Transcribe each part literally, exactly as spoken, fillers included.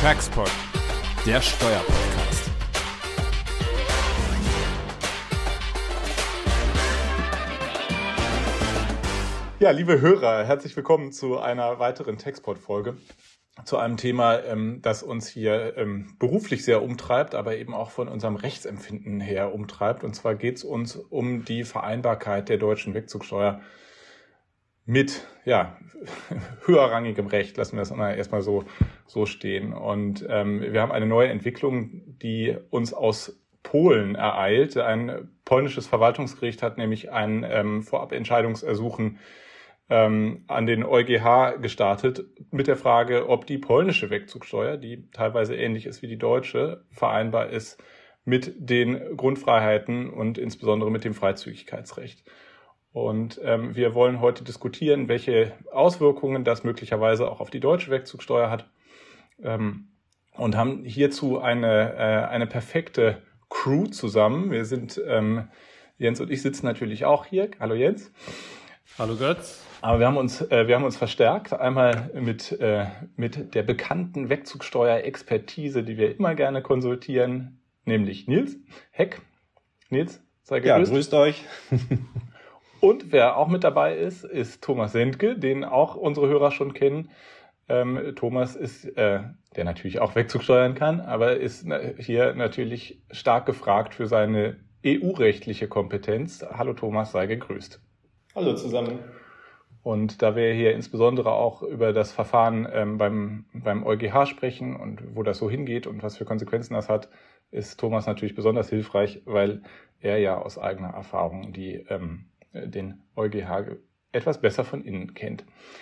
Taxpod, der Steuerpodcast. Ja, liebe Hörer, herzlich willkommen zu einer weiteren Taxpod-Folge. Zu einem Thema, ähm, das uns hier ähm, beruflich sehr umtreibt, aber eben auch von unserem Rechtsempfinden her umtreibt. Und zwar geht es uns um die Vereinbarkeit der deutschen Wegzugsteuer mit ja, höherrangigem Recht. Lassen wir das mal erstmal so, so stehen. Und ähm, wir haben eine neue Entwicklung, die uns aus Polen ereilt. Ein polnisches Verwaltungsgericht hat nämlich ein ähm, Vorabentscheidungsersuchen ähm, an den EuGH gestartet mit der Frage, ob die polnische Wegzugsteuer, die teilweise ähnlich ist wie die deutsche, vereinbar ist mit den Grundfreiheiten und insbesondere mit dem Freizügigkeitsrecht. Und ähm, wir wollen heute diskutieren, welche Auswirkungen das möglicherweise auch auf die deutsche Wegzugsteuer hat, ähm, und haben hierzu eine, äh, eine perfekte Crew zusammen. Wir sind, ähm, Jens und ich sitzen natürlich auch hier. Hallo Jens. Hallo Götz. Aber wir haben uns, äh, wir haben uns verstärkt, einmal mit, äh, mit der bekannten Wegzugsteuer-Expertise, die wir immer gerne konsultieren, nämlich Nils Heck. Nils, sei gegrüßt. Ja, grüßt euch. Und wer auch mit dabei ist, ist Thomas Sendke, den auch unsere Hörer schon kennen. Ähm, Thomas ist, äh, der natürlich auch Wegzugsteuern kann, aber ist na, hier natürlich stark gefragt für seine E U-rechtliche Kompetenz. Hallo Thomas, sei gegrüßt. Hallo zusammen. Und da wir hier insbesondere auch über das Verfahren ähm, beim, beim EuGH sprechen und wo das so hingeht und was für Konsequenzen das hat, ist Thomas natürlich besonders hilfreich, weil er ja aus eigener Erfahrung die ähm, den EuGH etwas besser von innen kennt.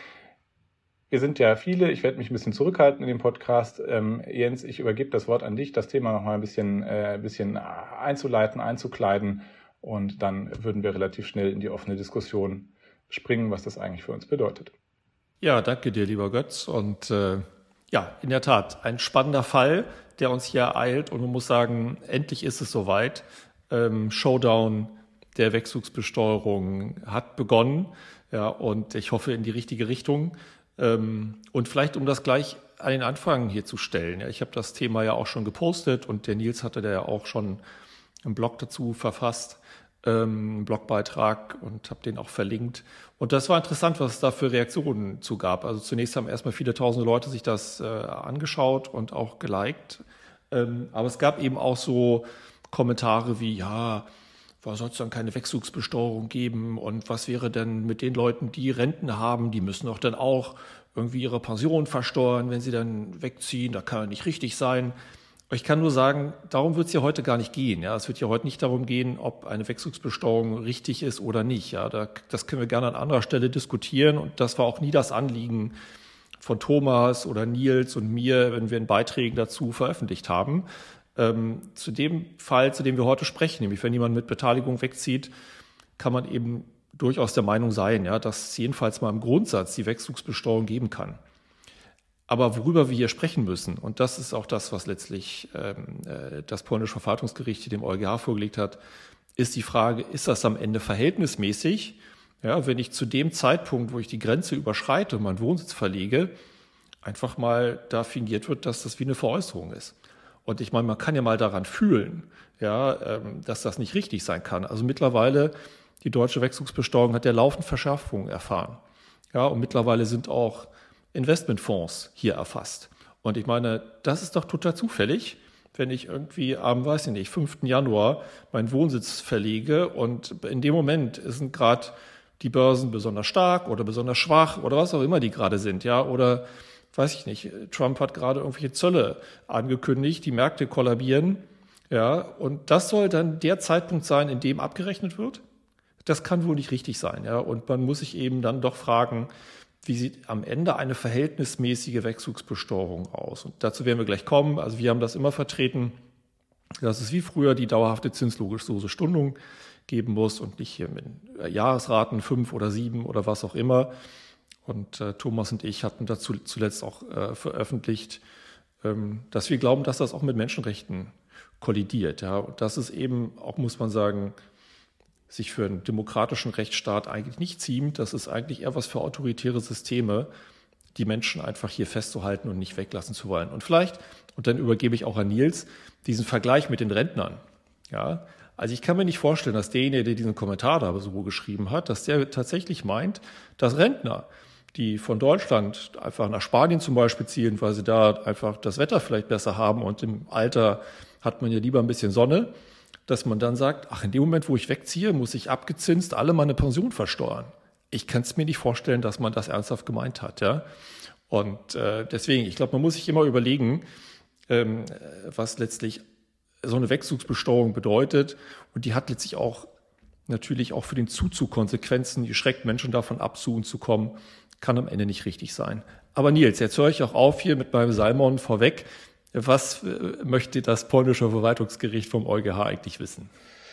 Wir sind ja viele, ich werde mich ein bisschen zurückhalten in dem Podcast. Ähm, Jens, ich übergebe das Wort an dich, das Thema noch mal ein bisschen, äh, ein bisschen einzuleiten, einzukleiden, und dann würden wir relativ schnell in die offene Diskussion springen, was das eigentlich für uns bedeutet. Ja, danke dir, lieber Götz. Und äh, ja, in der Tat, ein spannender Fall, der uns hier ereilt. Und man muss sagen, endlich ist es soweit. Ähm, Showdown der Wegzugsbesteuerung hat begonnen, ja, und ich hoffe in die richtige Richtung. Ähm, und vielleicht, um das gleich an den Anfang hier zu stellen, ja, ich habe das Thema ja auch schon gepostet und der Nils hatte da ja auch schon einen Blog dazu verfasst, ähm, einen Blogbeitrag, und habe den auch verlinkt. Und das war interessant, was es da für Reaktionen zu gab. Also zunächst haben erstmal viele tausende Leute sich das äh, angeschaut und auch geliked. Ähm, aber es gab eben auch so Kommentare wie, ja, warum soll es dann keine Wegzugsbesteuerung geben? Und was wäre denn mit den Leuten, die Renten haben? Die müssen doch dann auch irgendwie ihre Pension versteuern, wenn sie dann wegziehen. Da kann ja nicht richtig sein. Ich kann nur sagen, darum wird es ja heute gar nicht gehen. Ja, es wird ja heute nicht darum gehen, ob eine Wegzugsbesteuerung richtig ist oder nicht. Ja, da, das können wir gerne an anderer Stelle diskutieren. Und das war auch nie das Anliegen von Thomas oder Nils und mir, wenn wir in Beiträgen dazu veröffentlicht haben. Ähm, zu dem Fall, zu dem wir heute sprechen, nämlich wenn jemand mit Beteiligung wegzieht, kann man eben durchaus der Meinung sein, ja, dass es jedenfalls mal im Grundsatz die Wegzugsbesteuerung geben kann. Aber worüber wir hier sprechen müssen, und das ist auch das, was letztlich ähm, äh, das polnische Verwaltungsgericht dem EuGH vorgelegt hat, ist die Frage, ist das am Ende verhältnismäßig, ja, wenn ich zu dem Zeitpunkt, wo ich die Grenze überschreite und meinen Wohnsitz verlege, einfach mal da fingiert wird, dass das wie eine Veräußerung ist. Und ich meine, man kann ja mal daran fühlen, ja, dass das nicht richtig sein kann. Also mittlerweile, die deutsche Wegzugsbesteuerung hat ja laufend Verschärfungen erfahren. Ja, und mittlerweile sind auch Investmentfonds hier erfasst. Und ich meine, das ist doch total zufällig, wenn ich irgendwie am, weiß ich nicht, fünften Januar meinen Wohnsitz verlege und in dem Moment sind gerade die Börsen besonders stark oder besonders schwach oder was auch immer die gerade sind, ja, oder weiß ich nicht, Trump hat gerade irgendwelche Zölle angekündigt, die Märkte kollabieren, ja, und das soll dann der Zeitpunkt sein, in dem abgerechnet wird? Das kann wohl nicht richtig sein, ja, und man muss sich eben dann doch fragen, wie sieht am Ende eine verhältnismäßige Wegzugsbesteuerung aus? Und dazu werden wir gleich kommen. Also wir haben das immer vertreten, dass es wie früher die dauerhafte zinslose Stundung geben muss und nicht hier mit Jahresraten fünf oder sieben oder was auch immer. Und äh, Thomas und ich hatten dazu zuletzt auch äh, veröffentlicht, ähm, dass wir glauben, dass das auch mit Menschenrechten kollidiert. Ja? Und das ist eben auch, muss man sagen, sich für einen demokratischen Rechtsstaat eigentlich nicht ziemt. Das ist eigentlich eher was für autoritäre Systeme, die Menschen einfach hier festzuhalten und nicht weglassen zu wollen. Und vielleicht, und dann übergebe ich auch an Nils, diesen Vergleich mit den Rentnern. Ja, also ich kann mir nicht vorstellen, dass derjenige, der diesen Kommentar da so geschrieben hat, dass der tatsächlich meint, dass Rentner, die von Deutschland einfach nach Spanien zum Beispiel ziehen, weil sie da einfach das Wetter vielleicht besser haben und im Alter hat man ja lieber ein bisschen Sonne, dass man dann sagt, ach, in dem Moment, wo ich wegziehe, muss ich abgezinst alle meine Pension versteuern. Ich kann es mir nicht vorstellen, dass man das ernsthaft gemeint hat. Ja? Und äh, deswegen, ich glaube, man muss sich immer überlegen, ähm, was letztlich so eine Wegzugsbesteuerung bedeutet. Und die hat letztlich auch natürlich auch für den Zuzug Konsequenzen, die schreckt Menschen davon ab, zu uns zu kommen, kann am Ende nicht richtig sein. Aber Nils, jetzt höre ich auch auf hier mit meinem Salmon vorweg. Was möchte das polnische Verwaltungsgericht vom EuGH eigentlich wissen?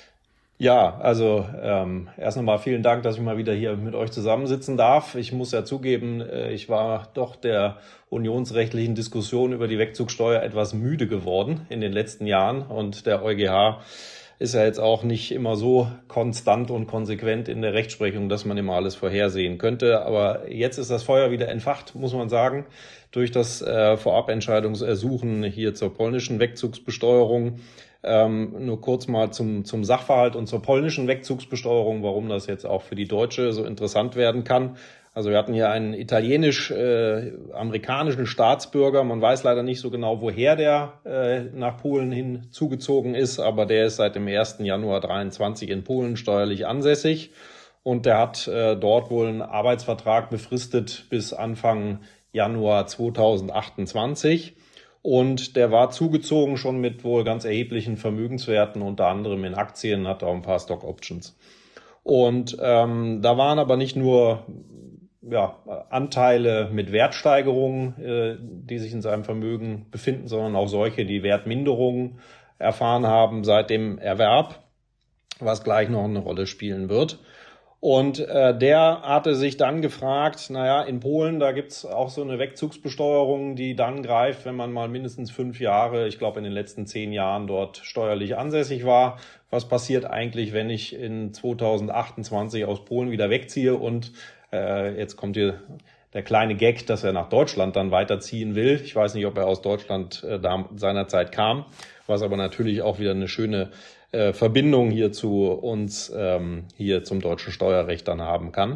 Ja, also ähm, erst nochmal vielen Dank, dass ich mal wieder hier mit euch zusammensitzen darf. Ich muss ja zugeben, ich war doch der unionsrechtlichen Diskussion über die Wegzugsteuer etwas müde geworden in den letzten Jahren. Und der EuGH ist ja jetzt auch nicht immer so konstant und konsequent in der Rechtsprechung, dass man immer alles vorhersehen könnte. Aber jetzt ist das Feuer wieder entfacht, muss man sagen, durch das äh, Vorabentscheidungsersuchen hier zur polnischen Wegzugsbesteuerung. Ähm, nur kurz mal zum, zum Sachverhalt und zur polnischen Wegzugsbesteuerung, warum das jetzt auch für die deutsche so interessant werden kann. Also wir hatten hier einen italienisch-amerikanischen äh, Staatsbürger. Man weiß leider nicht so genau, woher der äh, nach Polen hin zugezogen ist, aber der ist seit dem ersten Januar dreiundzwanzig in Polen steuerlich ansässig. Und der hat äh, dort wohl einen Arbeitsvertrag befristet bis Anfang Januar zweitausendachtundzwanzig. Und der war zugezogen schon mit wohl ganz erheblichen Vermögenswerten, unter anderem in Aktien, hat auch ein paar Stock Options. Und ähm, da waren aber nicht nur ja, Anteile mit Wertsteigerungen, äh, die sich in seinem Vermögen befinden, sondern auch solche, die Wertminderungen erfahren haben seit dem Erwerb, was gleich noch eine Rolle spielen wird. Und äh, der hatte sich dann gefragt, naja, in Polen, da gibt's auch so eine Wegzugsbesteuerung, die dann greift, wenn man mal mindestens fünf Jahre, ich glaube in den letzten zehn Jahren dort steuerlich ansässig war. Was passiert eigentlich, wenn ich in zweitausendachtundzwanzig aus Polen wieder wegziehe und äh, jetzt kommt hier der kleine Gag, dass er nach Deutschland dann weiterziehen will. Ich weiß nicht, ob er aus Deutschland äh, da seinerzeit kam, was aber natürlich auch wieder eine schöne Äh, Verbindung hier zu uns, ähm, hier zum deutschen Steuerrecht dann haben kann.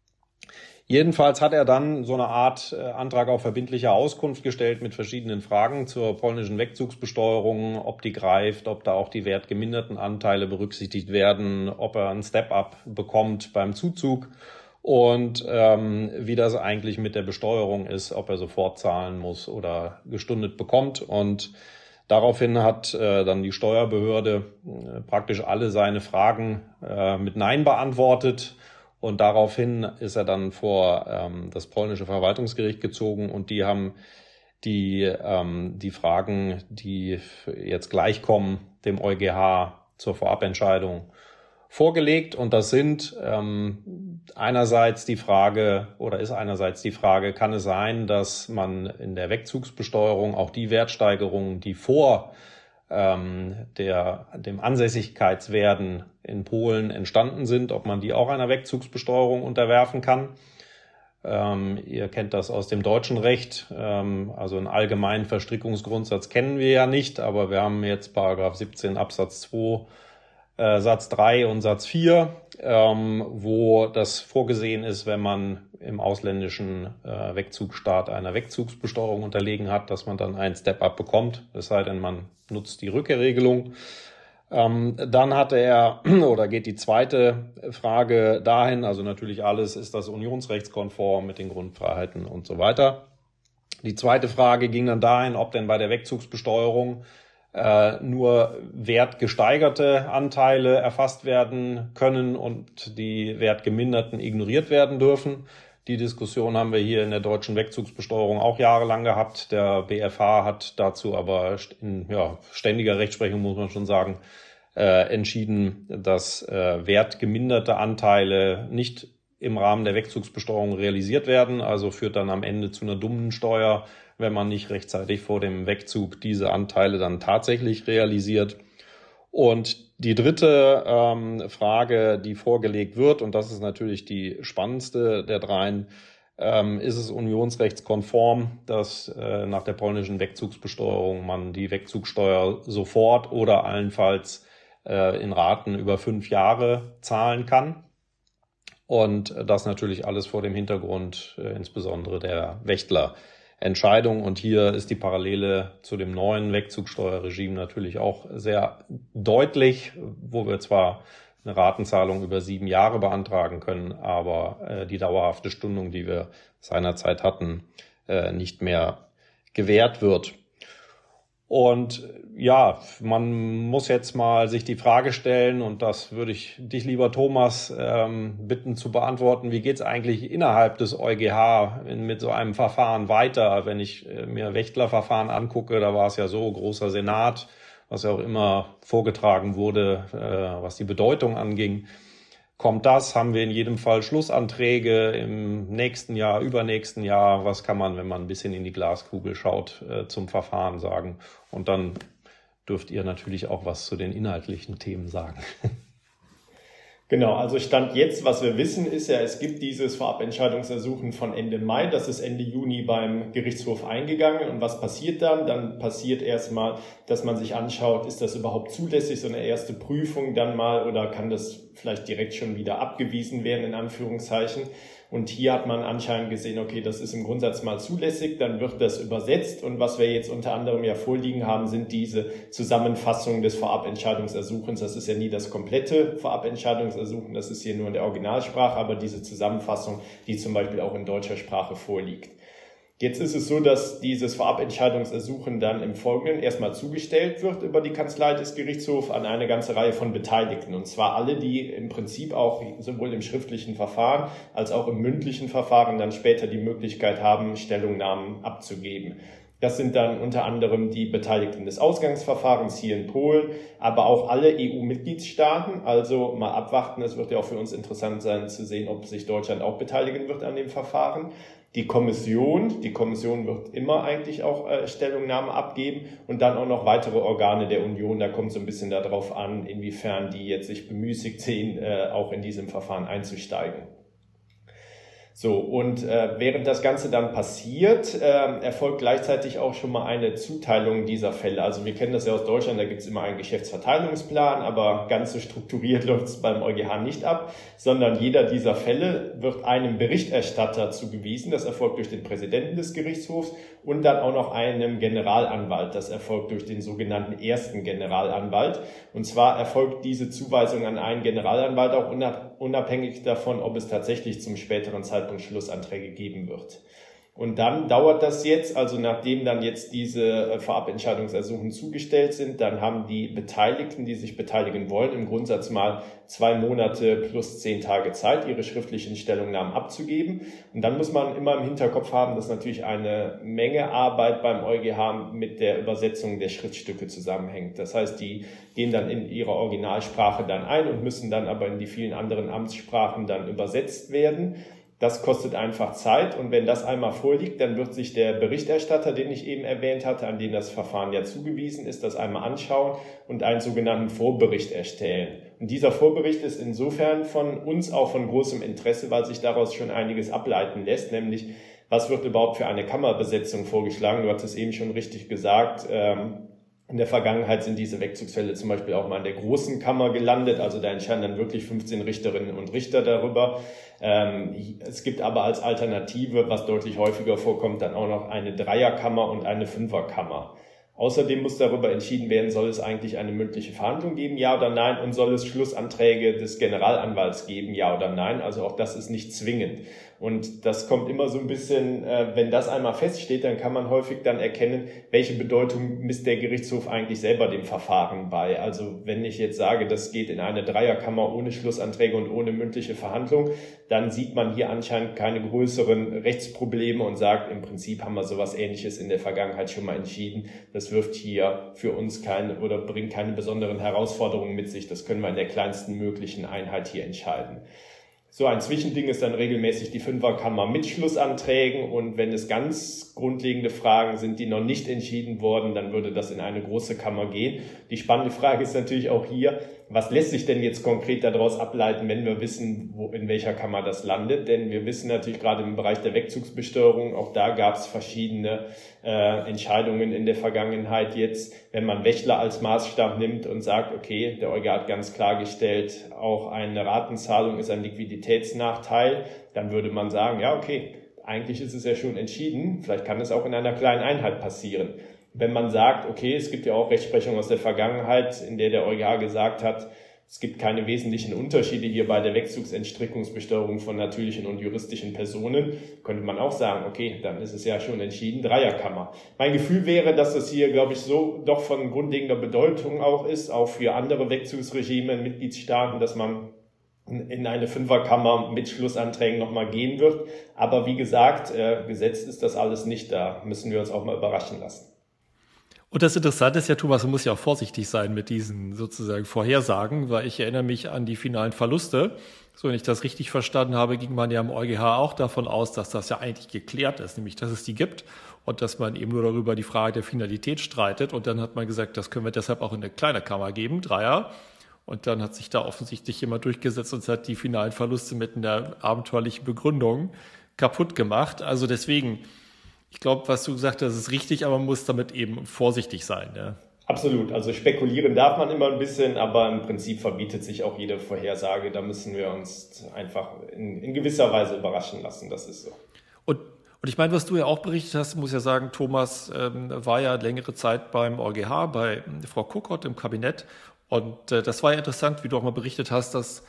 Jedenfalls hat er dann so eine Art äh, Antrag auf verbindliche Auskunft gestellt mit verschiedenen Fragen zur polnischen Wegzugsbesteuerung, ob die greift, ob da auch die wertgeminderten Anteile berücksichtigt werden, ob er einen Step-up bekommt beim Zuzug und ähm, wie das eigentlich mit der Besteuerung ist, ob er sofort zahlen muss oder gestundet bekommt. Und daraufhin hat äh, dann die Steuerbehörde äh, praktisch alle seine Fragen äh, mit Nein beantwortet und daraufhin ist er dann vor ähm, das polnische Verwaltungsgericht gezogen und die haben die ähm, die Fragen, die jetzt gleich kommen, dem EuGH zur Vorabentscheidung vorgelegt und das sind ähm, einerseits die Frage oder ist einerseits die Frage, kann es sein, dass man in der Wegzugsbesteuerung auch die Wertsteigerungen, die vor ähm, der, dem Ansässigkeitswerden in Polen entstanden sind, ob man die auch einer Wegzugsbesteuerung unterwerfen kann. Ähm, ihr kennt das aus dem deutschen Recht, ähm, also einen allgemeinen Verstrickungsgrundsatz kennen wir ja nicht, aber wir haben jetzt Paragraph siebzehn Absatz zwei Satz drei und Satz vier, ähm, wo das vorgesehen ist, wenn man im ausländischen äh, Wegzugstaat einer Wegzugsbesteuerung unterlegen hat, dass man dann ein Step-up bekommt, es sei denn, man nutzt die Rückkehrregelung. Ähm, dann hatte er, oder geht die zweite Frage dahin, also natürlich alles, ist das unionsrechtskonform mit den Grundfreiheiten und so weiter. Die zweite Frage ging dann dahin, ob denn bei der Wegzugsbesteuerung Äh, nur wertgesteigerte Anteile erfasst werden können und die wertgeminderten ignoriert werden dürfen. Die Diskussion haben wir hier in der deutschen Wegzugsbesteuerung auch jahrelang gehabt. Der B F H hat dazu aber in ja, ständiger Rechtsprechung, muss man schon sagen, äh, entschieden, dass äh, wertgeminderte Anteile nicht im Rahmen der Wegzugsbesteuerung realisiert werden. Also führt dann am Ende zu einer dummen Steuer, wenn man nicht rechtzeitig vor dem Wegzug diese Anteile dann tatsächlich realisiert. Und die dritte ähm, Frage, die vorgelegt wird, und das ist natürlich die spannendste der dreien, ähm, ist es unionsrechtskonform, dass äh, nach der polnischen Wegzugsbesteuerung man die Wegzugsteuer sofort oder allenfalls äh, in Raten über fünf Jahre zahlen kann. Und das natürlich alles vor dem Hintergrund äh, insbesondere der Wächtlerentscheidung. Und hier ist die Parallele zu dem neuen Wegzugsteuerregime natürlich auch sehr deutlich, wo wir zwar eine Ratenzahlung über sieben Jahre beantragen können, aber äh, die dauerhafte Stundung, die wir seinerzeit hatten, äh, nicht mehr gewährt wird. Und ja, man muss jetzt mal sich die Frage stellen, und das würde ich dich, lieber Thomas, ähm, bitten zu beantworten: Wie geht es eigentlich innerhalb des EuGH in, mit so einem Verfahren weiter? Wenn ich äh, mir Wächtlerverfahren angucke, da war es ja so, großer Senat, was ja auch immer vorgetragen wurde, äh, was die Bedeutung anging. Kommt das? Haben wir in jedem Fall Schlussanträge im nächsten Jahr, übernächsten Jahr? Was kann man, wenn man ein bisschen in die Glaskugel schaut, äh, zum Verfahren sagen? Und dann dürft ihr natürlich auch was zu den inhaltlichen Themen sagen. Genau, also Stand jetzt, was wir wissen, ist ja, es gibt dieses Vorabentscheidungsersuchen von Ende Mai, das ist Ende Juni beim Gerichtshof eingegangen. Und was passiert dann? Dann passiert erstmal, dass man sich anschaut, ist das überhaupt zulässig, so eine erste Prüfung dann mal, oder kann das vielleicht direkt schon wieder abgewiesen werden, in Anführungszeichen. Und hier hat man anscheinend gesehen, okay, das ist im Grundsatz mal zulässig, dann wird das übersetzt. Und was wir jetzt unter anderem ja vorliegen haben, sind diese Zusammenfassungen des Vorabentscheidungsersuchens. Das ist ja nie das komplette Vorabentscheidungsersuchen, das ist hier nur in der Originalsprache, aber diese Zusammenfassung, die zum Beispiel auch in deutscher Sprache vorliegt. Jetzt ist es so, dass dieses Vorabentscheidungsersuchen dann im Folgenden erstmal zugestellt wird über die Kanzlei des Gerichtshofs an eine ganze Reihe von Beteiligten. Und zwar alle, die im Prinzip auch sowohl im schriftlichen Verfahren als auch im mündlichen Verfahren dann später die Möglichkeit haben, Stellungnahmen abzugeben. Das sind dann unter anderem die Beteiligten des Ausgangsverfahrens hier in Polen, aber auch alle E U-Mitgliedstaaten. Also mal abwarten, es wird ja auch für uns interessant sein zu sehen, ob sich Deutschland auch beteiligen wird an dem Verfahren. Die Kommission, die Kommission wird immer eigentlich auch äh, Stellungnahmen abgeben, und dann auch noch weitere Organe der Union. Da kommt so ein bisschen darauf an, inwiefern die jetzt sich bemüßigt sehen, äh, auch in diesem Verfahren einzusteigen. So, und äh, während das Ganze dann passiert, äh, erfolgt gleichzeitig auch schon mal eine Zuteilung dieser Fälle. Also wir kennen das ja aus Deutschland, da gibt es immer einen Geschäftsverteilungsplan, aber ganz so strukturiert läuft es beim EuGH nicht ab, sondern jeder dieser Fälle wird einem Berichterstatter zugewiesen. Das erfolgt durch den Präsidenten des Gerichtshofs und dann auch noch einem Generalanwalt. Das erfolgt durch den sogenannten ersten Generalanwalt. Und zwar erfolgt diese Zuweisung an einen Generalanwalt auch unabhängig davon, ob es tatsächlich zum späteren Zeitpunkt Schlussanträge geben wird. Und dann dauert das jetzt, also nachdem dann jetzt diese Vorabentscheidungsersuchen zugestellt sind, dann haben die Beteiligten, die sich beteiligen wollen, im Grundsatz mal zwei Monate plus zehn Tage Zeit, ihre schriftlichen Stellungnahmen abzugeben. Und dann muss man immer im Hinterkopf haben, dass natürlich eine Menge Arbeit beim EuGH mit der Übersetzung der Schriftstücke zusammenhängt. Das heißt, die gehen dann in ihre Originalsprache dann ein und müssen dann aber in die vielen anderen Amtssprachen dann übersetzt werden. Das kostet einfach Zeit, und wenn das einmal vorliegt, dann wird sich der Berichterstatter, den ich eben erwähnt hatte, an den das Verfahren ja zugewiesen ist, das einmal anschauen und einen sogenannten Vorbericht erstellen. Und dieser Vorbericht ist insofern von uns auch von großem Interesse, weil sich daraus schon einiges ableiten lässt, nämlich was wird überhaupt für eine Kammerbesetzung vorgeschlagen. Du hattest es eben schon richtig gesagt, ähm, in der Vergangenheit sind diese Wegzugsfälle zum Beispiel auch mal in der großen Kammer gelandet, also da entscheiden dann wirklich fünfzehn Richterinnen und Richter darüber. Ähm, es gibt aber als Alternative, was deutlich häufiger vorkommt, dann auch noch eine Dreierkammer und eine Fünferkammer. Außerdem muss darüber entschieden werden, soll es eigentlich eine mündliche Verhandlung geben, ja oder nein, und soll es Schlussanträge des Generalanwalts geben, ja oder nein. Also auch das ist nicht zwingend. Und das kommt immer so ein bisschen, äh, wenn das einmal feststeht, dann kann man häufig dann erkennen, welche Bedeutung misst der Gerichtshof eigentlich selber dem Verfahren bei. Also wenn ich jetzt sage, das geht in eine Dreierkammer ohne Schlussanträge und ohne mündliche Verhandlung, dann sieht man hier anscheinend keine größeren Rechtsprobleme und sagt, im Prinzip haben wir sowas Ähnliches in der Vergangenheit schon mal entschieden. Das wirft hier für uns keine oder bringt keine besonderen Herausforderungen mit sich. Das können wir in der kleinsten möglichen Einheit hier entscheiden. So ein Zwischending ist dann regelmäßig die Fünferkammer mit Schlussanträgen, und wenn es ganz grundlegende Fragen sind, die noch nicht entschieden wurden, dann würde das in eine große Kammer gehen. Die spannende Frage ist natürlich auch hier, was lässt sich denn jetzt konkret daraus ableiten, wenn wir wissen, wo, in welcher Kammer das landet? Denn wir wissen natürlich gerade im Bereich der Wegzugsbesteuerung, auch da gab es verschiedene äh, Entscheidungen in der Vergangenheit jetzt. Wenn man Wächtler als Maßstab nimmt und sagt, okay, der EuGH hat ganz klargestellt, auch eine Ratenzahlung ist ein Liquiditätsnachteil, dann würde man sagen, ja, okay, eigentlich ist es ja schon entschieden, vielleicht kann es auch in einer kleinen Einheit passieren. Wenn man sagt, okay, es gibt ja auch Rechtsprechung aus der Vergangenheit, in der der EuGH gesagt hat, es gibt keine wesentlichen Unterschiede hier bei der Wegzugsentstrickungsbesteuerung von natürlichen und juristischen Personen, könnte man auch sagen, okay, dann ist es ja schon entschieden, Dreierkammer. Mein Gefühl wäre, dass das hier, glaube ich, so doch von grundlegender Bedeutung auch ist, auch für andere Wegzugsregime in Mitgliedstaaten, dass man in eine Fünferkammer mit Schlussanträgen nochmal gehen wird. Aber wie gesagt, äh, gesetzt ist das alles nicht, da müssen wir uns auch mal überraschen lassen. Und das Interessante ist ja, Thomas, man muss ja auch vorsichtig sein mit diesen sozusagen Vorhersagen, weil ich erinnere mich an die finalen Verluste. So, wenn ich das richtig verstanden habe, ging man ja im EuGH auch davon aus, dass das ja eigentlich geklärt ist, nämlich dass es die gibt und dass man eben nur darüber die Frage der Finalität streitet. Und dann hat man gesagt, das können wir deshalb auch in eine kleine Kammer geben, Dreier. Und dann hat sich da offensichtlich jemand durchgesetzt und hat die finalen Verluste mit einer abenteuerlichen Begründung kaputt gemacht. Also deswegen, ich glaube, was du gesagt hast, ist richtig, aber man muss damit eben vorsichtig sein. Ja. Absolut. Also spekulieren darf man immer ein bisschen, aber im Prinzip verbietet sich auch jede Vorhersage. Da müssen wir uns einfach in, in gewisser Weise überraschen lassen. Das ist so. Und, und ich meine, was du ja auch berichtet hast, muss ja sagen, Thomas ähm, war ja längere Zeit beim EuGH, bei Frau Kuckert im Kabinett. Und äh, das war ja interessant, wie du auch mal berichtet hast, dass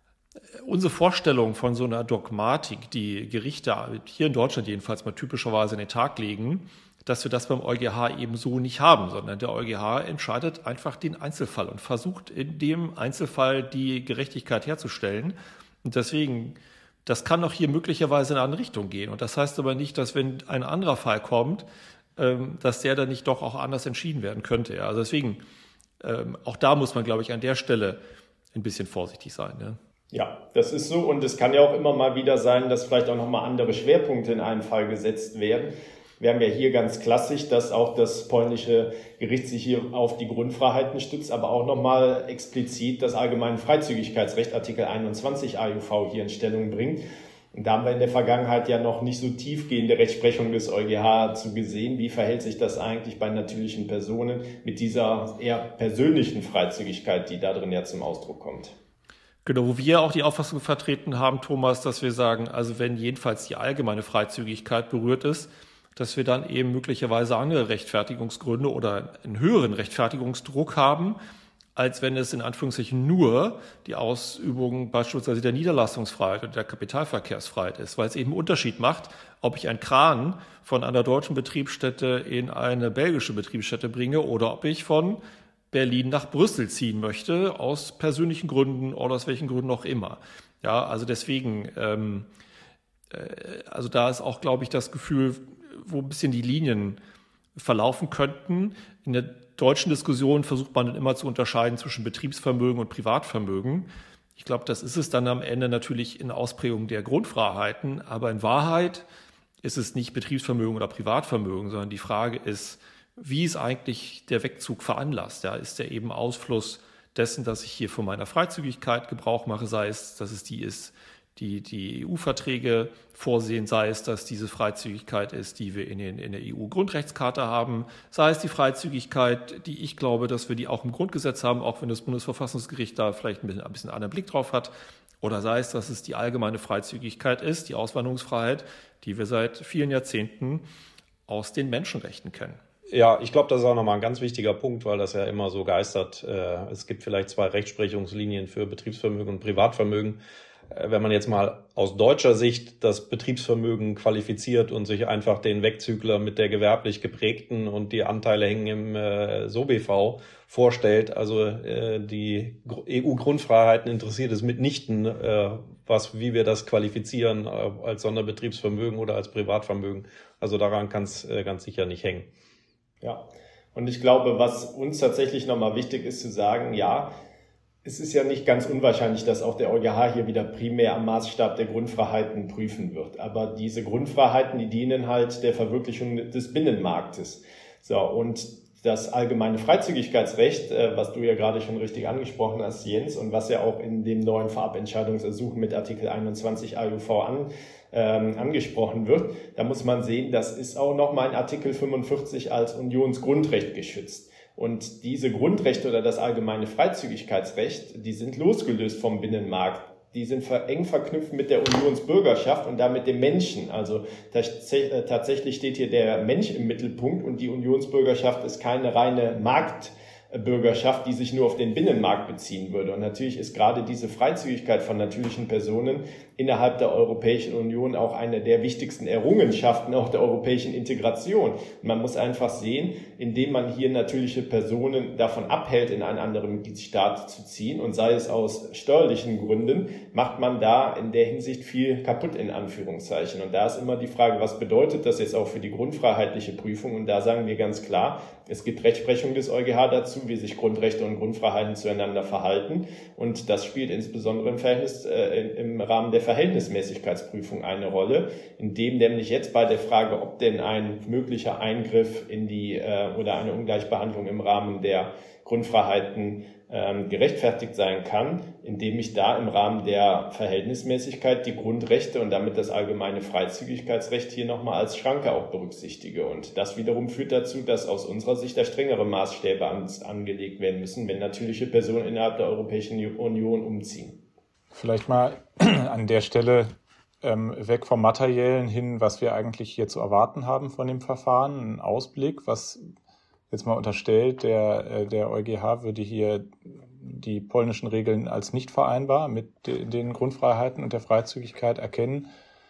unsere Vorstellung von so einer Dogmatik, die Gerichte hier in Deutschland jedenfalls mal typischerweise in den Tag legen, dass wir das beim EuGH eben so nicht haben, sondern der EuGH entscheidet einfach den Einzelfall und versucht in dem Einzelfall die Gerechtigkeit herzustellen. Und deswegen, das kann auch hier möglicherweise in eine andere Richtung gehen. Und das heißt aber nicht, dass wenn ein anderer Fall kommt, ähm, dass der dann nicht doch auch anders entschieden werden könnte. Ja. Also deswegen, ähm, auch da muss man, glaube ich, an der Stelle ein bisschen vorsichtig sein. Ja. Ja, das ist so und es kann ja auch immer mal wieder sein, dass vielleicht auch nochmal andere Schwerpunkte in einem Fall gesetzt werden. Wir haben ja hier ganz klassisch, dass auch das polnische Gericht sich hier auf die Grundfreiheiten stützt, aber auch nochmal explizit das allgemeine Freizügigkeitsrecht Artikel einundzwanzig A U V hier in Stellung bringt. Und da haben wir in der Vergangenheit ja noch nicht so tiefgehende Rechtsprechung des EuGH zu gesehen. Wie verhält sich das eigentlich bei natürlichen Personen mit dieser eher persönlichen Freizügigkeit, die da drin ja zum Ausdruck kommt? Genau, wo wir auch die Auffassung vertreten haben, Thomas, dass wir sagen, also wenn jedenfalls die allgemeine Freizügigkeit berührt ist, dass wir dann eben möglicherweise andere Rechtfertigungsgründe oder einen höheren Rechtfertigungsdruck haben, als wenn es in Anführungszeichen nur die Ausübung beispielsweise der Niederlassungsfreiheit oder der Kapitalverkehrsfreiheit ist, weil es eben einen Unterschied macht, ob ich einen Kran von einer deutschen Betriebsstätte in eine belgische Betriebsstätte bringe oder ob ich von Berlin nach Brüssel ziehen möchte, aus persönlichen Gründen oder aus welchen Gründen auch immer. Ja, also deswegen, ähm, äh, also da ist auch, glaube ich, das Gefühl, wo ein bisschen die Linien verlaufen könnten. In der deutschen Diskussion versucht man dann immer zu unterscheiden zwischen Betriebsvermögen und Privatvermögen. Ich glaube, das ist es dann am Ende natürlich in Ausprägung der Grundfreiheiten, aber in Wahrheit ist es nicht Betriebsvermögen oder Privatvermögen, sondern die Frage ist, wie ist eigentlich der Wegzug veranlasst? Ja, ist der eben Ausfluss dessen, dass ich hier von meiner Freizügigkeit Gebrauch mache, sei es, dass es die ist, die die E U-Verträge vorsehen, sei es, dass diese Freizügigkeit ist, die wir in, den, in der E U-Grundrechtscharta haben, sei es die Freizügigkeit, die ich glaube, dass wir die auch im Grundgesetz haben, auch wenn das Bundesverfassungsgericht da vielleicht ein bisschen, ein bisschen anderen Blick drauf hat, oder sei es, dass es die allgemeine Freizügigkeit ist, die Auswanderungsfreiheit, die wir seit vielen Jahrzehnten aus den Menschenrechten kennen. Ja, ich glaube, das ist auch nochmal ein ganz wichtiger Punkt, weil das ja immer so geistert. Es gibt vielleicht zwei Rechtsprechungslinien für Betriebsvermögen und Privatvermögen. Wenn man jetzt mal aus deutscher Sicht das Betriebsvermögen qualifiziert und sich einfach den Wegzügler mit der gewerblich geprägten und die Anteile hängen im äh, S O B V vorstellt, also äh, die E U-Grundfreiheiten interessiert es mitnichten, äh, was, wie wir das qualifizieren äh, als Sonderbetriebsvermögen oder als Privatvermögen. Also daran kann es äh, ganz sicher nicht hängen. Ja, und ich glaube, was uns tatsächlich nochmal wichtig ist zu sagen, ja, Es ist ja nicht ganz unwahrscheinlich, dass auch der EuGH hier wieder primär am Maßstab der Grundfreiheiten prüfen wird. Aber diese Grundfreiheiten, die dienen halt der Verwirklichung des Binnenmarktes. So, und das allgemeine Freizügigkeitsrecht, was du ja gerade schon richtig angesprochen hast, Jens, und was ja auch in dem neuen Vorabentscheidungsersuchen mit Artikel einundzwanzig A U V an, ähm, angesprochen wird, da muss man sehen, das ist auch nochmal in Artikel fünfundvierzig als Unionsgrundrecht geschützt. Und diese Grundrechte oder das allgemeine Freizügigkeitsrecht, die sind losgelöst vom Binnenmarkt. Die sind eng verknüpft mit der Unionsbürgerschaft und damit dem Menschen. Also tatsächlich steht hier der Mensch im Mittelpunkt und die Unionsbürgerschaft ist keine reine Marktbürgerschaft, die sich nur auf den Binnenmarkt beziehen würde. Und natürlich ist gerade diese Freizügigkeit von natürlichen Personen innerhalb der Europäischen Union auch eine der wichtigsten Errungenschaften auch der europäischen Integration. Man muss einfach sehen, indem man hier natürliche Personen davon abhält, in einen anderen Mitgliedstaat zu ziehen und sei es aus steuerlichen Gründen, macht man da in der Hinsicht viel kaputt in Anführungszeichen. Und da ist immer die Frage, was bedeutet das jetzt auch für die grundfreiheitliche Prüfung? Und da sagen wir ganz klar, es gibt Rechtsprechung des EuGH dazu, wie sich Grundrechte und Grundfreiheiten zueinander verhalten. Und das spielt insbesondere im Verhältnis, äh, im Rahmen der Verhältnismäßigkeitsprüfung eine Rolle, indem nämlich jetzt bei der Frage, ob denn ein möglicher Eingriff in die äh, oder eine Ungleichbehandlung im Rahmen der Grundfreiheiten ähm, gerechtfertigt sein kann, indem ich da im Rahmen der Verhältnismäßigkeit die Grundrechte und damit das allgemeine Freizügigkeitsrecht hier nochmal als Schranke auch berücksichtige. Und das wiederum führt dazu, dass aus unserer Sicht da strengere Maßstäbe an, angelegt werden müssen, wenn natürliche Personen innerhalb der Europäischen Union umziehen. Vielleicht mal an der Stelle ähm, weg vom Materiellen hin, was wir eigentlich hier zu erwarten haben von dem Verfahren, ein Ausblick, was jetzt mal unterstellt, der, der EuGH würde hier die polnischen Regeln als nicht vereinbar mit den Grundfreiheiten und der Freizügigkeit erkennen.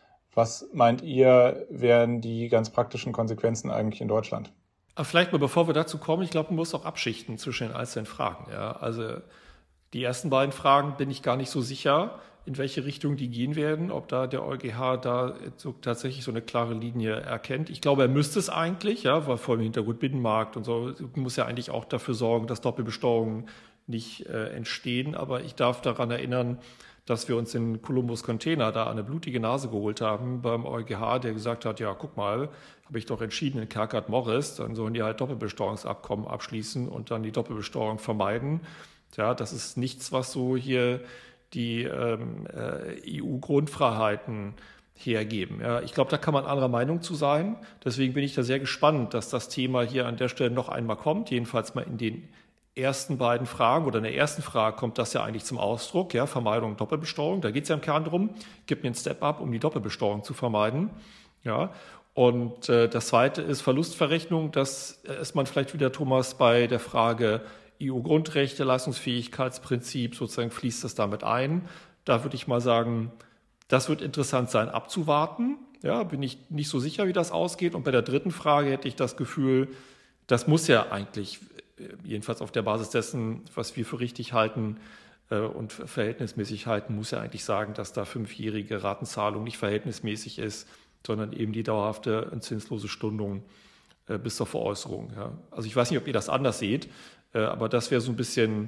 Was meint ihr, wären die ganz praktischen Konsequenzen eigentlich in Deutschland? Aber vielleicht mal, bevor wir dazu kommen, ich glaube, man muss auch abschichten zwischen den einzelnen Fragen. Ja, also die ersten beiden Fragen bin ich gar nicht so sicher, in welche Richtung die gehen werden, ob da der EuGH da so tatsächlich so eine klare Linie erkennt. Ich glaube, er müsste es eigentlich, ja, weil vor dem Hintergrund Binnenmarkt und so, muss ja eigentlich auch dafür sorgen, dass Doppelbesteuerungen nicht äh, entstehen. Aber ich darf daran erinnern, dass wir uns den Columbus Container da eine blutige Nase geholt haben beim EuGH, der gesagt hat, ja, guck mal, habe ich doch entschieden in Kerkert Morris, dann sollen die halt Doppelbesteuerungsabkommen abschließen und dann die Doppelbesteuerung vermeiden. Ja, das ist nichts, was so hier die ähm, äh, E U-Grundfreiheiten hergeben. Ja, ich glaube, da kann man anderer Meinung zu sein. Deswegen bin ich da sehr gespannt, dass das Thema hier an der Stelle noch einmal kommt. Jedenfalls mal in den ersten beiden Fragen oder in der ersten Frage kommt das ja eigentlich zum Ausdruck. Ja, Vermeidung Doppelbesteuerung. Da geht es ja im Kern drum, gibt mir einen Step-up, um die Doppelbesteuerung zu vermeiden. Ja, und äh, das zweite ist Verlustverrechnung. Das ist man vielleicht wieder, Thomas, bei der Frage E U-Grundrechte, Leistungsfähigkeitsprinzip, sozusagen fließt das damit ein. Da würde ich mal sagen, das wird interessant sein abzuwarten. Ja, bin ich nicht so sicher, wie das ausgeht. Und bei der dritten Frage hätte ich das Gefühl, das muss ja eigentlich, jedenfalls auf der Basis dessen, was wir für richtig halten und verhältnismäßig halten, muss ja eigentlich sagen, dass da fünfjährige Ratenzahlung nicht verhältnismäßig ist, sondern eben die dauerhafte und zinslose Stundung bis zur Veräußerung. Ja. Also ich weiß nicht, ob ihr das anders seht. Aber das wäre so ein bisschen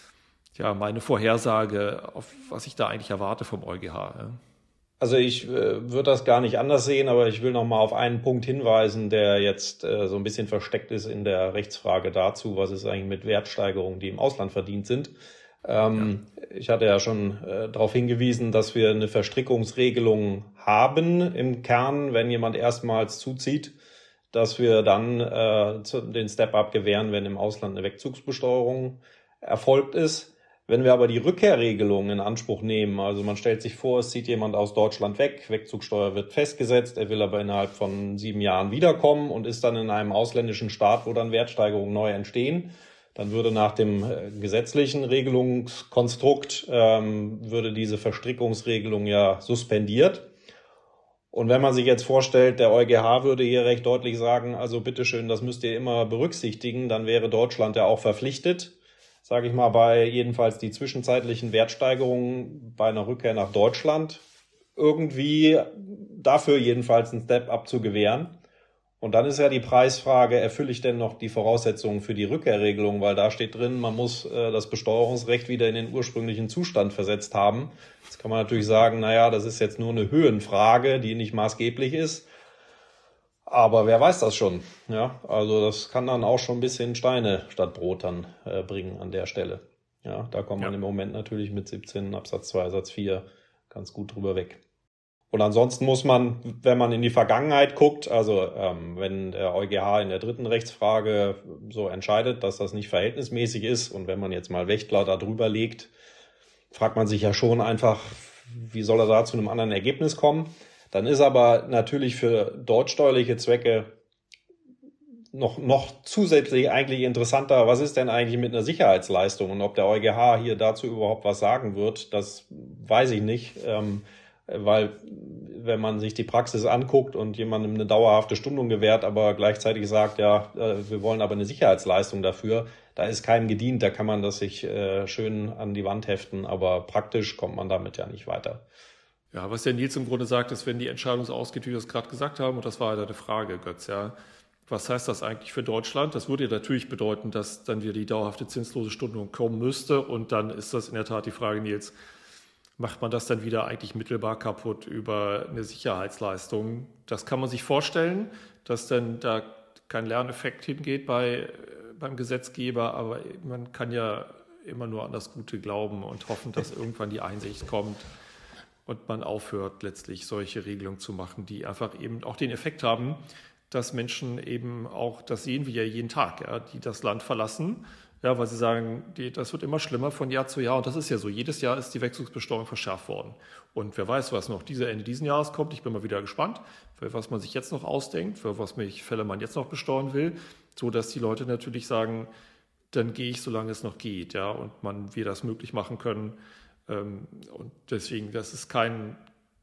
ja, meine Vorhersage, auf was ich da eigentlich erwarte vom EuGH. Ja. Also ich äh, würde das gar nicht anders sehen, aber ich will noch mal auf einen Punkt hinweisen, der jetzt äh, so ein bisschen versteckt ist in der Rechtsfrage dazu, was ist eigentlich mit Wertsteigerungen, die im Ausland verdient sind. Ähm, ja. Ich hatte ja schon äh, darauf hingewiesen, dass wir eine Verstrickungsregelung haben im Kern, wenn jemand erstmals zuzieht, dass wir dann äh, den Step-up gewähren, wenn im Ausland eine Wegzugsbesteuerung erfolgt ist. Wenn wir aber die Rückkehrregelung in Anspruch nehmen, also man stellt sich vor, es zieht jemand aus Deutschland weg, Wegzugsteuer wird festgesetzt, er will aber innerhalb von sieben Jahren wiederkommen und ist dann in einem ausländischen Staat, wo dann Wertsteigerungen neu entstehen, dann würde nach dem gesetzlichen Regelungskonstrukt ähm, würde diese Verstrickungsregelung ja suspendiert. Und wenn man sich jetzt vorstellt, der EuGH würde hier recht deutlich sagen, also bitteschön, das müsst ihr immer berücksichtigen, dann wäre Deutschland ja auch verpflichtet, sage ich mal, bei jedenfalls die zwischenzeitlichen Wertsteigerungen bei einer Rückkehr nach Deutschland irgendwie dafür jedenfalls einen Step-up zu gewähren. Und dann ist ja die Preisfrage, erfülle ich denn noch die Voraussetzungen für die Rückkehrregelung? Weil da steht drin, man muss äh, das Besteuerungsrecht wieder in den ursprünglichen Zustand versetzt haben. Jetzt kann man natürlich sagen, naja, das ist jetzt nur eine Höhenfrage, die nicht maßgeblich ist. Aber wer weiß das schon? Ja, also das kann dann auch schon ein bisschen Steine statt Brot dann äh, bringen an der Stelle. Ja, da kommt man ja im Moment natürlich mit siebzehn Absatz zwei Satz vier ganz gut drüber weg. Und ansonsten muss man, wenn man in die Vergangenheit guckt, also ähm, wenn der EuGH in der dritten Rechtsfrage so entscheidet, dass das nicht verhältnismäßig ist und wenn man jetzt mal Wächtler da drüber legt, fragt man sich ja schon einfach, wie soll er da zu einem anderen Ergebnis kommen? Dann ist aber natürlich für deutschsteuerliche Zwecke noch, noch zusätzlich eigentlich interessanter, was ist denn eigentlich mit einer Sicherheitsleistung? Und ob der EuGH hier dazu überhaupt was sagen wird, das weiß ich nicht. Ähm, Weil wenn man sich die Praxis anguckt und jemandem eine dauerhafte Stundung gewährt, aber gleichzeitig sagt, ja, wir wollen aber eine Sicherheitsleistung dafür, da ist keinem gedient, da kann man das sich schön an die Wand heften, aber praktisch kommt man damit ja nicht weiter. Ja, was der Nils im Grunde sagt, ist, wenn die Entscheidung so ausgeht, wie wir es gerade gesagt haben, und das war ja eine Frage, Götz, ja, was heißt das eigentlich für Deutschland? Das würde ja natürlich bedeuten, dass dann wieder die dauerhafte zinslose Stundung kommen müsste und dann ist das in der Tat die Frage, Nils, macht man das dann wieder eigentlich mittelbar kaputt über eine Sicherheitsleistung? Das kann man sich vorstellen, dass dann da kein Lerneffekt hingeht bei, beim Gesetzgeber, aber man kann ja immer nur an das Gute glauben und hoffen, dass irgendwann die Einsicht kommt und man aufhört, letztlich solche Regelungen zu machen, die einfach eben auch den Effekt haben, dass Menschen eben auch, das sehen wir ja jeden Tag, ja, die das Land verlassen, ja, weil sie sagen, die, das wird immer schlimmer von Jahr zu Jahr. Und das ist ja so. Jedes Jahr ist die Wechselkursbesteuerung verschärft worden. Und wer weiß, was noch diese Ende dieses Jahres kommt. Ich bin mal wieder gespannt, für was man sich jetzt noch ausdenkt, für was mich Fälle man jetzt noch besteuern will, so dass die Leute natürlich sagen, dann gehe ich, solange es noch geht, ja, und man wir das möglich machen können. Und deswegen, das ist kein,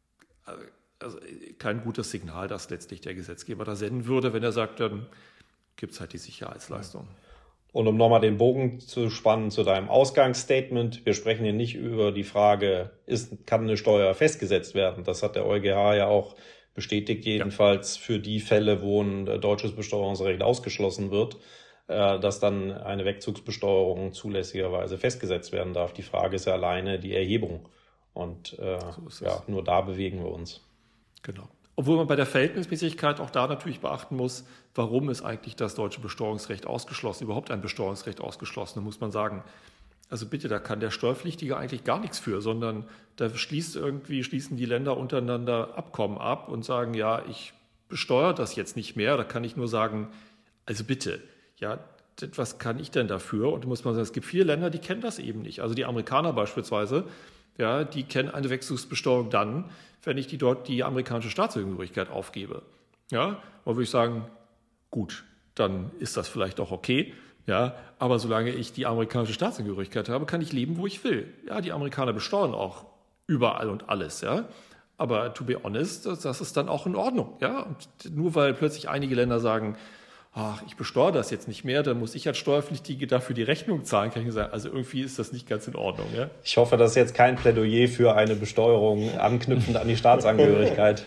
also kein gutes Signal, das letztlich der Gesetzgeber da senden würde, wenn er sagt, dann gibt es halt die Sicherheitsleistung. Und um nochmal den Bogen zu spannen zu deinem Ausgangsstatement, wir sprechen hier nicht über die Frage, ist, kann eine Steuer festgesetzt werden? Das hat der EuGH ja auch bestätigt, jedenfalls ja. Für die Fälle, wo ein deutsches Besteuerungsrecht ausgeschlossen wird, dass dann eine Wegzugsbesteuerung zulässigerweise festgesetzt werden darf. Die Frage ist ja alleine die Erhebung. Und äh, so ja, nur da bewegen wir uns. Genau. Obwohl man bei der Verhältnismäßigkeit auch da natürlich beachten muss, warum ist eigentlich das deutsche Besteuerungsrecht ausgeschlossen, überhaupt ein Besteuerungsrecht ausgeschlossen, da muss man sagen, also bitte, da kann der Steuerpflichtige eigentlich gar nichts für, sondern da schließt irgendwie, schließen die Länder untereinander Abkommen ab und sagen, ja, ich besteuere das jetzt nicht mehr, da kann ich nur sagen, also bitte, ja, was kann ich denn dafür? Und da muss man sagen, es gibt viele Länder, die kennen das eben nicht, also die Amerikaner beispielsweise, ja, die kennen eine Wechselkursbesteuerung dann, wenn ich die dort die amerikanische Staatsangehörigkeit aufgebe. Ja, und würde ich sagen, gut, dann ist das vielleicht auch okay. Ja, aber solange ich die amerikanische Staatsangehörigkeit habe, kann ich leben, wo ich will. Ja, die Amerikaner besteuern auch überall und alles. Ja, aber to be honest, das ist dann auch in Ordnung. Ja, und nur weil plötzlich einige Länder sagen, ach, ich besteuere das jetzt nicht mehr, dann muss ich als Steuerpflichtige dafür die Rechnung zahlen, kann ich sagen, also irgendwie ist das nicht ganz in Ordnung. Ja? Ich hoffe, das ist jetzt kein Plädoyer für eine Besteuerung anknüpfend an die Staatsangehörigkeit.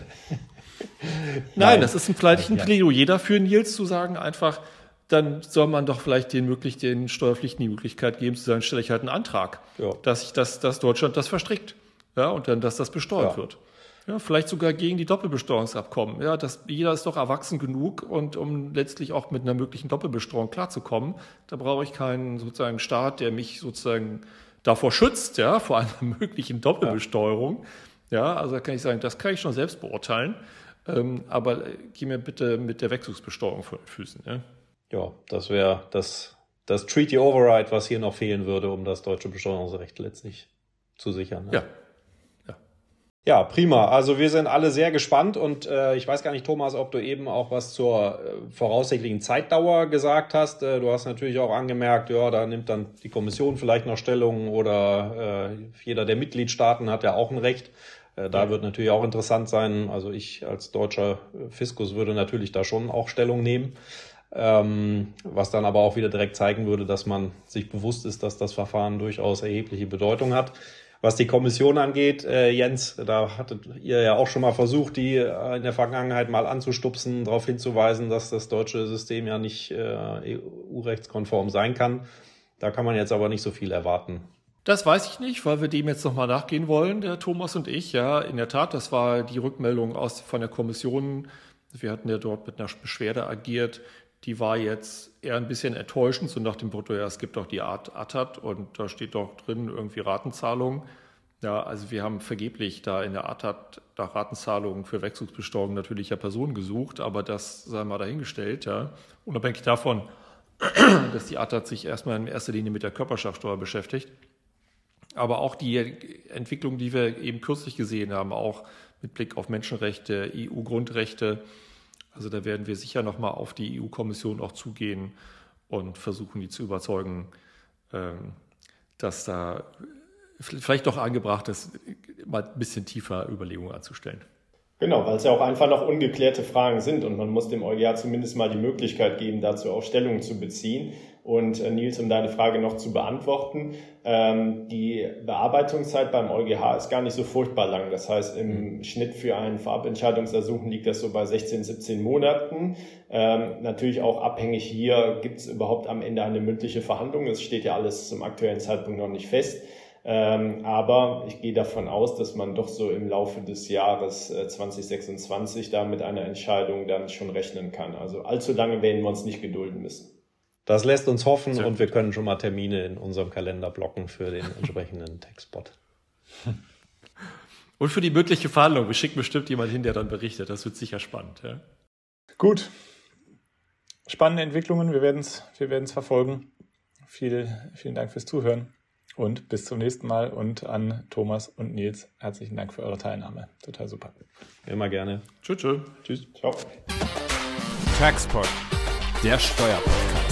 Nein, Nein, das ist vielleicht ein Plädoyer dafür, Nils, zu sagen einfach, dann soll man doch vielleicht den, möglich, den Steuerpflichtigen die Möglichkeit geben, zu sagen, stelle ich halt einen Antrag, ja. dass, ich das, dass Deutschland das verstrickt, ja, und dann, dass das besteuert ja. wird. Ja, vielleicht sogar gegen die Doppelbesteuerungsabkommen. Ja, das, jeder ist doch erwachsen genug und um letztlich auch mit einer möglichen Doppelbesteuerung klarzukommen, da brauche ich keinen sozusagen Staat, der mich sozusagen davor schützt, ja, vor einer möglichen Doppelbesteuerung. Ja, ja, also da kann ich sagen, das kann ich schon selbst beurteilen, ähm, aber geh mir bitte mit der Wechselkursbesteuerung vor den Füßen. Ja, ja das wäre das, das Treaty Override, was hier noch fehlen würde, um das deutsche Besteuerungsrecht letztlich zu sichern. Ja. ja. Ja, prima. Also wir sind alle sehr gespannt und äh, ich weiß gar nicht, Thomas, ob du eben auch was zur äh, voraussichtlichen Zeitdauer gesagt hast. Äh, du hast natürlich auch angemerkt, ja, da nimmt dann die Kommission vielleicht noch Stellung oder äh, jeder der Mitgliedstaaten hat ja auch ein Recht. Äh, da ja. wird natürlich auch interessant sein. Also ich als deutscher Fiskus würde natürlich da schon auch Stellung nehmen. Ähm, was dann aber auch wieder direkt zeigen würde, dass man sich bewusst ist, dass das Verfahren durchaus erhebliche Bedeutung hat. Was die Kommission angeht, äh, Jens, da hattet ihr ja auch schon mal versucht, die äh, in der Vergangenheit mal anzustupsen, darauf hinzuweisen, dass das deutsche System ja nicht äh, E U-rechtskonform sein kann. Da kann man jetzt aber nicht so viel erwarten. Das weiß ich nicht, weil wir dem jetzt nochmal nachgehen wollen, der Thomas und ich. Ja, in der Tat, das war die Rückmeldung aus, von der Kommission. Wir hatten ja dort mit einer Beschwerde agiert. Die war jetzt eher ein bisschen enttäuschend, so nach dem Motto, ja, es gibt doch die Art A T A T und da steht doch drin irgendwie Ratenzahlung. Ja, also wir haben vergeblich da in der A T A T nach Ratenzahlungen für Wechselbesteuerung natürlicher Personen gesucht, aber das sei mal dahingestellt, ja. Unabhängig davon, dass die A T A T sich erstmal in erster Linie mit der Körperschaftsteuer beschäftigt. Aber auch die Entwicklung, die wir eben kürzlich gesehen haben, auch mit Blick auf Menschenrechte, E U-Grundrechte, also da werden wir sicher nochmal auf die E U-Kommission auch zugehen und versuchen, die zu überzeugen, dass da vielleicht doch angebracht ist, mal ein bisschen tiefer Überlegungen anzustellen. Genau, weil es ja auch einfach noch ungeklärte Fragen sind und man muss dem EuGH zumindest mal die Möglichkeit geben, dazu auch Stellung zu beziehen. Und äh, Nils, um deine Frage noch zu beantworten, ähm, die Bearbeitungszeit beim EuGH ist gar nicht so furchtbar lang. Das heißt, im mhm. Schnitt für ein Vorabentscheidungsersuchen liegt das so bei sechzehn, siebzehn Monaten. Ähm, natürlich auch abhängig hier, gibt es überhaupt am Ende eine mündliche Verhandlung. Es steht ja alles zum aktuellen Zeitpunkt noch nicht fest. Ähm, aber ich gehe davon aus, dass man doch so im Laufe des Jahres äh, zwanzig sechsundzwanzig da mit einer Entscheidung dann schon rechnen kann. Also allzu lange werden wir uns nicht gedulden müssen. Das lässt uns hoffen ja. Und wir können schon mal Termine in unserem Kalender blocken für den entsprechenden Textbot. Und für die mögliche Verhandlung. Wir schicken bestimmt jemand hin, der dann berichtet. Das wird sicher spannend. Ja? Gut. Spannende Entwicklungen. Wir werden es wir werden's verfolgen. Viel, vielen Dank fürs Zuhören. Und bis zum nächsten Mal und an Thomas und Nils, herzlichen Dank für eure Teilnahme. Total super. Immer gerne. Tschüss. Tschüss. Tschüss. Ciao. TaxPod, der Steuerpodcast.